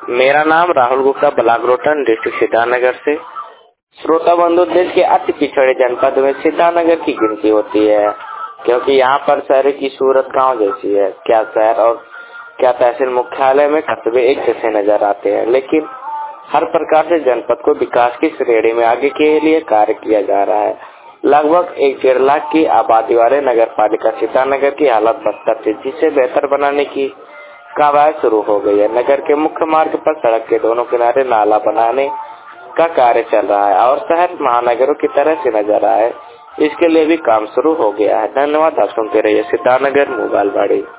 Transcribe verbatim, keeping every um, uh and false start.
मेरा नाम Rahul Gupta, block Rohtan, district Siddharthnagar से। श्रोता बंधु, देश के अति पिछड़े जनपद में सिद्धार्थनगर की गिनती होती है, क्योंकि यहाँ पर शहर की सूरत गांव जैसी है। क्या शहर और क्या तहसील मुख्यालय में कस्बे एक जैसे नजर आते हैं, लेकिन हर प्रकार से जनपद को विकास की श्रेणी में आगे के लिए कार्य किया जा रहा है। लगभग एक डेढ़ लाख की आबादी वाले नगर पालिका सिद्धार्थनगर की हालत बदतर थी, जिसे बेहतर बनाने की कवायद शुरू हो गई है। नगर के मुख्य मार्ग पर सड़क के दोनों किनारे नाला बनाने का कार्य चल रहा है और शहर महानगरों की तरह से नजर आए, इसके लिए भी काम शुरू हो गया है। धन्यवाद। आप सुनते रहिए सिद्धार्थनगर मोबाइल बाड़ी।